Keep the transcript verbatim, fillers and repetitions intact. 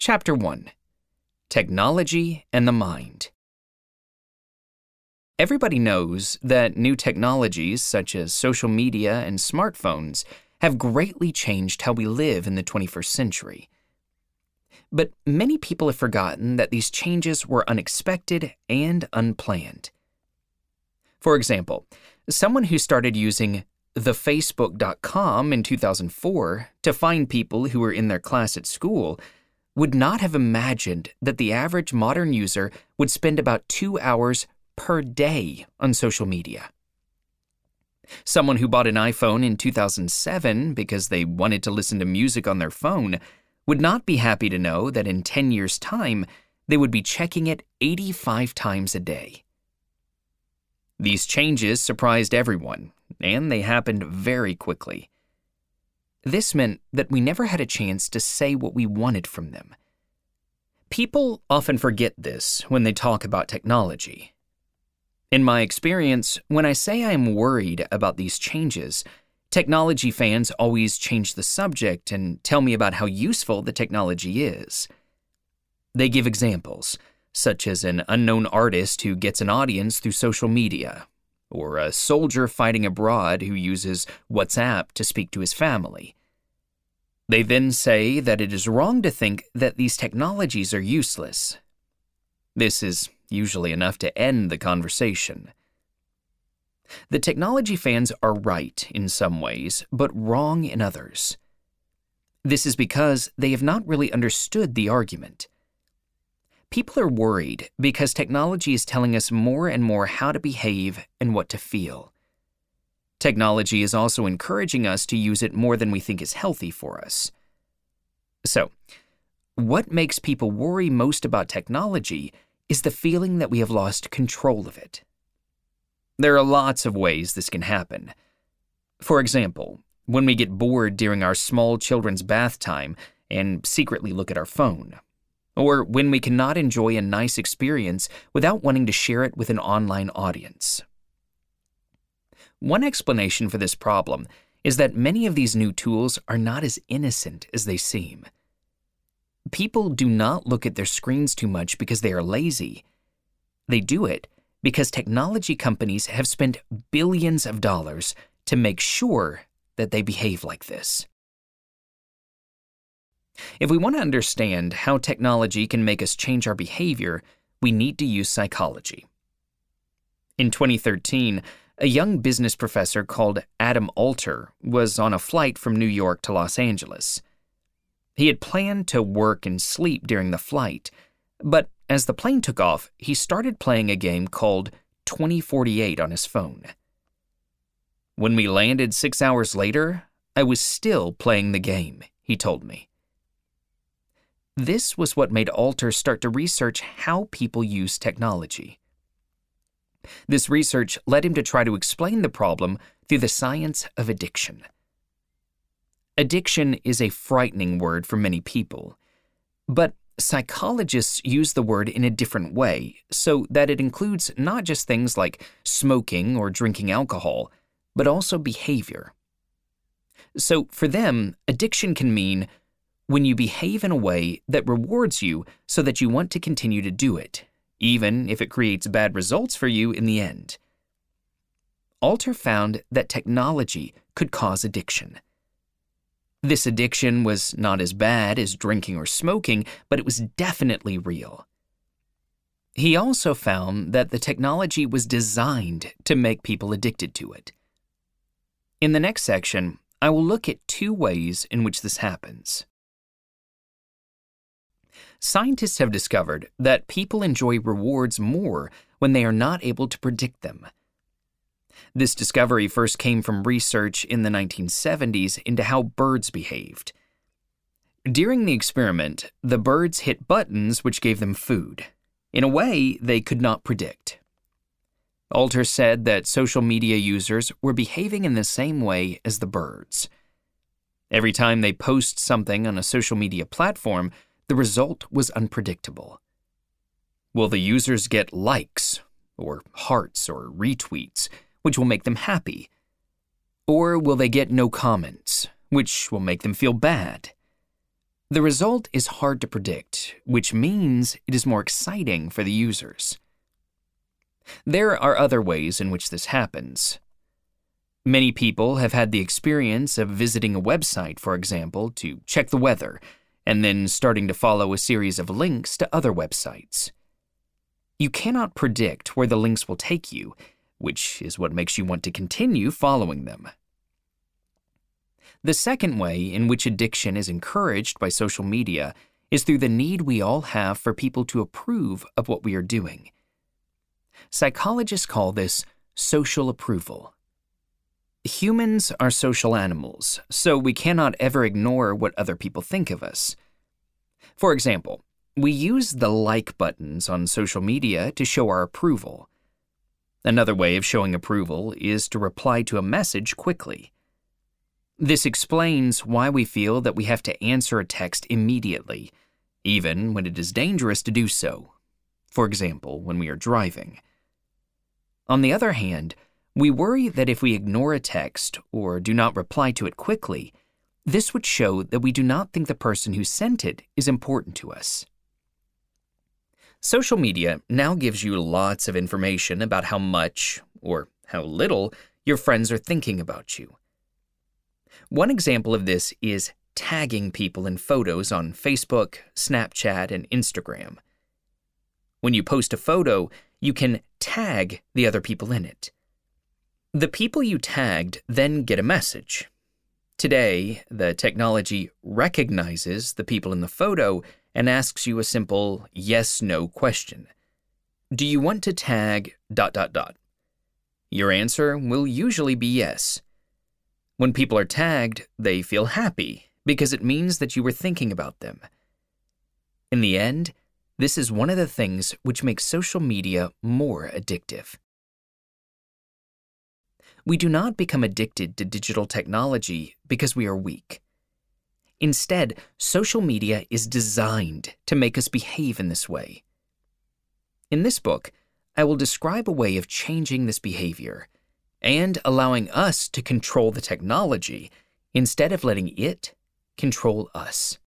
Chapter one. Technology and the Mind. Everybody knows that new technologies such as social media and smartphones have greatly changed how we live in the twenty-first century. But many people have forgotten that these changes were unexpected and unplanned. For example, someone who started using the facebook dot com in two thousand four to find people who were in their class at school would not have imagined that the average modern user would spend about two hours per day on social media. Someone who bought an iPhone in two thousand seven because they wanted to listen to music on their phone would not be happy to know that in ten years' time, they would be checking it eighty-five times a day. These changes surprised everyone, and they happened very quickly. This meant that we never had a chance to say what we wanted from them. People often forget this when they talk about technology. In my experience, when I say I am worried about these changes, technology fans always change the subject and tell me about how useful the technology is. They give examples, such as an unknown artist who gets an audience through social media, or a soldier fighting abroad who uses WhatsApp to speak to his family. They then say that it is wrong to think that these technologies are useless. This is usually enough to end the conversation. The technology fans are right in some ways, but wrong in others. This is because they have not really understood the argument. People are worried because technology is telling us more and more how to behave and what to feel. Technology is also encouraging us to use it more than we think is healthy for us. So, what makes people worry most about technology is the feeling that we have lost control of it. There are lots of ways this can happen. For example, when we get bored during our small children's bath time and secretly look at our phone, or when we cannot enjoy a nice experience without wanting to share it with an online audience. One explanation for this problem is that many of these new tools are not as innocent as they seem. People do not look at their screens too much because they are lazy. They do it because technology companies have spent billions of dollars to make sure that they behave like this. If we want to understand how technology can make us change our behavior, we need to use psychology. In twenty thirteen, a young business professor called Adam Alter was on a flight from New York to Los Angeles. He had planned to work and sleep during the flight, but as the plane took off, he started playing a game called twenty forty-eight on his phone. When we landed six hours later, I was still playing the game, he told me. This was what made Alter start to research how people use technology. This research led him to try to explain the problem through the science of addiction. Addiction is a frightening word for many people, but psychologists use the word in a different way so that it includes not just things like smoking or drinking alcohol, but also behavior. So for them, addiction can mean when you behave in a way that rewards you so that you want to continue to do it, even if it creates bad results for you in the end. Alter found that technology could cause addiction. This addiction was not as bad as drinking or smoking, but it was definitely real. He also found that the technology was designed to make people addicted to it. In the next section, I will look at two ways in which this happens. Scientists have discovered that people enjoy rewards more when they are not able to predict them. This discovery first came from research in the nineteen seventies into how birds behaved. During the experiment, the birds hit buttons which gave them food, in a way they could not predict. Alter said that social media users were behaving in the same way as the birds. Every time they post something on a social media platform, the result was unpredictable. Will the users get likes, or hearts, or retweets, which will make them happy? Or will they get no comments, which will make them feel bad? The result is hard to predict, which means it is more exciting for the users. There are other ways in which this happens. Many people have had the experience of visiting a website, for example, to check the weather, and then starting to follow a series of links to other websites. You cannot predict where the links will take you, which is what makes you want to continue following them. The second way in which addiction is encouraged by social media is through the need we all have for people to approve of what we are doing. Psychologists call this social approval. Humans are social animals, so we cannot ever ignore what other people think of us. For example, we use the like buttons on social media to show our approval. Another way of showing approval is to reply to a message quickly. This explains why we feel that we have to answer a text immediately, even when it is dangerous to do so. For example, when we are driving. On the other hand, we worry that if we ignore a text or do not reply to it quickly, this would show that we do not think the person who sent it is important to us. Social media now gives you lots of information about how much, or how little, your friends are thinking about you. One example of this is tagging people in photos on Facebook, Snapchat, and Instagram. When you post a photo, you can tag the other people in it. The people you tagged then get a message. Today, the technology recognizes the people in the photo and asks you a simple yes-no question. Do you want to tag dot dot dot? Your answer will usually be yes. When people are tagged, they feel happy because it means that you were thinking about them. In the end, this is one of the things which makes social media more addictive. We do not become addicted to digital technology because we are weak. Instead, social media is designed to make us behave in this way. In this book, I will describe a way of changing this behavior and allowing us to control the technology instead of letting it control us.